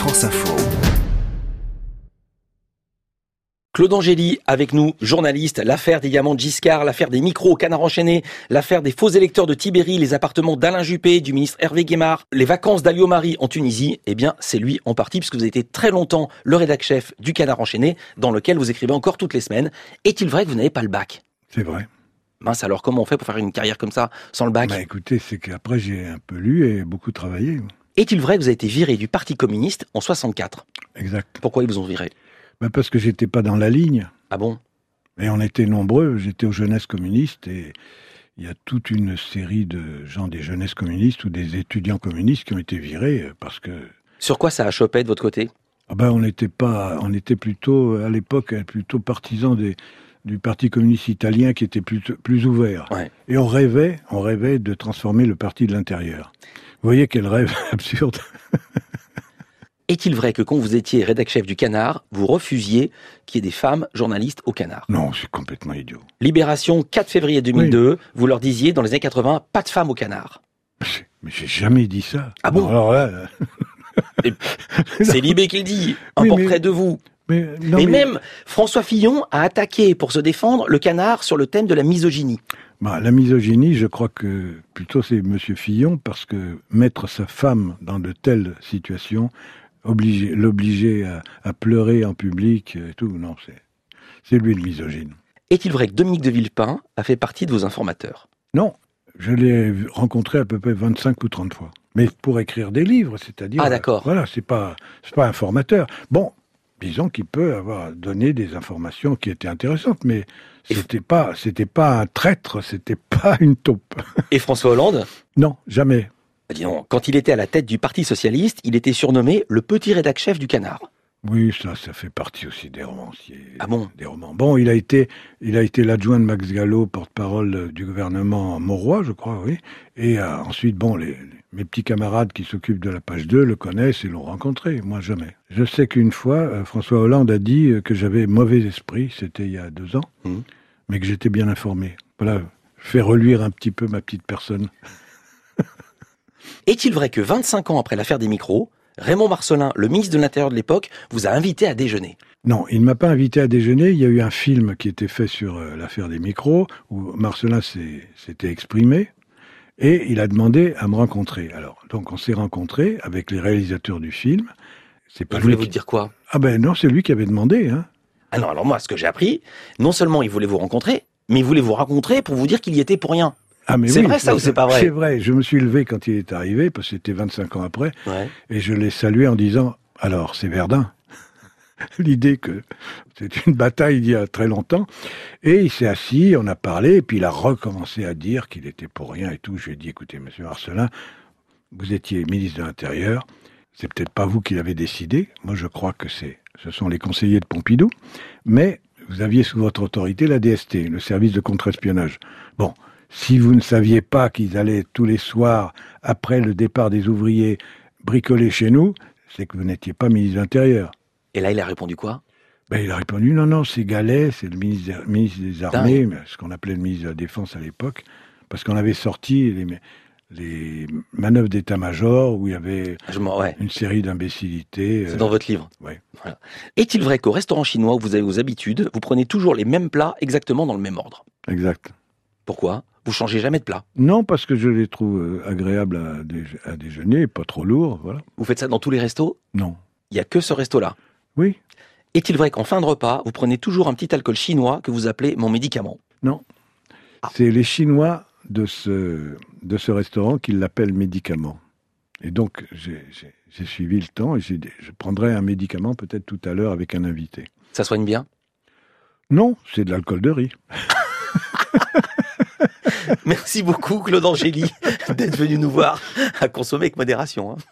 France Info. Claude Angéli avec nous, journaliste, l'affaire des diamants de Giscard, l'affaire des micros au Canard enchaîné, l'affaire des faux électeurs de Tibéri, les appartements d'Alain Juppé, du ministre Hervé Guémard, les vacances d'Alio Marie en Tunisie, eh bien c'est lui en partie puisque vous avez été très longtemps le rédac-chef du Canard enchaîné dans lequel vous écrivez encore toutes les semaines. Est-il vrai que vous n'avez pas le bac ? C'est vrai. Mince, alors comment on fait pour faire une carrière comme ça sans le bac ? Écoutez, c'est qu'après j'ai un peu lu et beaucoup travaillé. Est-il vrai que vous avez été viré du Parti communiste en 64 ? Exact. Pourquoi ils vous ont viré ? Parce que j'étais pas dans la ligne. Ah bon ? Et on était nombreux, j'étais aux jeunesses communistes et il y a toute une série de gens des jeunesses communistes ou des étudiants communistes qui ont été virés parce que... Sur quoi ça a chopé de votre côté ? on était plutôt, à l'époque, plutôt partisans du Parti communiste italien qui était plus ouvert. Ouais. Et on rêvait de transformer le parti de l'intérieur. Vous voyez quel rêve absurde. Est-il vrai que quand vous étiez rédac-chef du Canard, vous refusiez qu'il y ait des femmes journalistes au Canard ? Non, c'est complètement idiot. Libération, 4 février 2002, oui. Vous leur disiez, dans les années 80, pas de femmes au Canard. Mais j'ai jamais dit ça. Ah bon ? Alors là... C'est Libé qui le dit, un portrait de vous. Mais même François Fillon a attaqué, pour se défendre, le Canard sur le thème de la misogynie. La misogynie, je crois que plutôt c'est Monsieur Fillon, parce que mettre sa femme dans de telles situations... l'obliger à pleurer en public et tout, non, c'est lui le misogyne. Est-il vrai que Dominique de Villepin a fait partie de vos informateurs ? Non, je l'ai rencontré à peu près 25 ou 30 fois. Mais pour écrire des livres, c'est-à-dire... Ah d'accord. Voilà, c'est pas un formateur. Bon, disons qu'il peut avoir donné des informations qui étaient intéressantes, mais c'était pas un traître, c'était pas une taupe. Et François Hollande ? Non, jamais. Dis donc, quand il était à la tête du Parti Socialiste, il était surnommé le petit rédac-chef du Canard. Oui, ça fait partie aussi des romanciers. Ah bon ? Des romans. Bon, il a été l'adjoint de Max Gallo, porte-parole du gouvernement Mauroy, je crois, oui. Et ensuite, mes petits camarades qui s'occupent de la page 2 le connaissent et l'ont rencontré. Moi, jamais. Je sais qu'une fois, François Hollande a dit que j'avais mauvais esprit, c'était il y a 2 ans, mais que j'étais bien informé. Voilà, je fais reluire un petit peu ma petite personne. Est-il vrai que 25 ans après l'affaire des micros, Raymond Marcellin, le ministre de l'Intérieur de l'époque, vous a invité à déjeuner ? Non, il ne m'a pas invité à déjeuner. Il y a eu un film qui était fait sur l'affaire des micros, où Marcellin s'était exprimé, et il a demandé à me rencontrer. Alors, donc on s'est rencontrés avec les réalisateurs du film. Il voulait vous dire quoi ? Non, c'est lui qui avait demandé. Hein. Ah non, alors moi, ce que j'ai appris, non seulement il voulait vous rencontrer, mais il voulait vous rencontrer pour vous dire qu'il y était pour rien. C'est vrai ça ou c'est pas vrai ? C'est vrai, je me suis levé quand il est arrivé, parce que c'était 25 ans après, et je l'ai salué en disant « Alors, c'est Verdun ?» L'idée que c'est une bataille d'il y a très longtemps. Et il s'est assis, on a parlé, et puis il a recommencé à dire qu'il était pour rien et tout. Je lui ai dit « Écoutez, monsieur Marcellin, vous étiez ministre de l'Intérieur, c'est peut-être pas vous qui l'avez décidé. Moi, je crois que ce sont les conseillers de Pompidou, mais vous aviez sous votre autorité la DST, le service de contre-espionnage. Bon. Si vous ne saviez pas qu'ils allaient tous les soirs, après le départ des ouvriers, bricoler chez nous, c'est que vous n'étiez pas ministre de l'Intérieur. » Et là, il a répondu quoi ? Il a répondu, non, c'est Gallet, c'est le ministre des Armées, ce qu'on appelait le ministre de la Défense à l'époque, parce qu'on avait sorti les manœuvres d'état-major où il y avait une série d'imbécilités. C'est dans votre livre. Oui. Voilà. Est-il vrai qu'au restaurant chinois où vous avez vos habitudes, vous prenez toujours les mêmes plats exactement dans le même ordre ? Exact. Pourquoi ? Vous changez jamais de plat ? Non, parce que je les trouve agréables à déjeuner, pas trop lourds, voilà. Vous faites ça dans tous les restos ? Non. Il n'y a que ce resto-là ? Oui. Est-il vrai qu'en fin de repas, vous prenez toujours un petit alcool chinois que vous appelez mon médicament ? Non. C'est les Chinois de ce restaurant qui l'appellent médicament. Et donc, j'ai suivi le temps et je prendrai un médicament peut-être tout à l'heure avec un invité. Ça soigne bien ? Non, c'est de l'alcool de riz. Merci beaucoup Claude Angéli d'être venu nous voir, à consommer avec modération.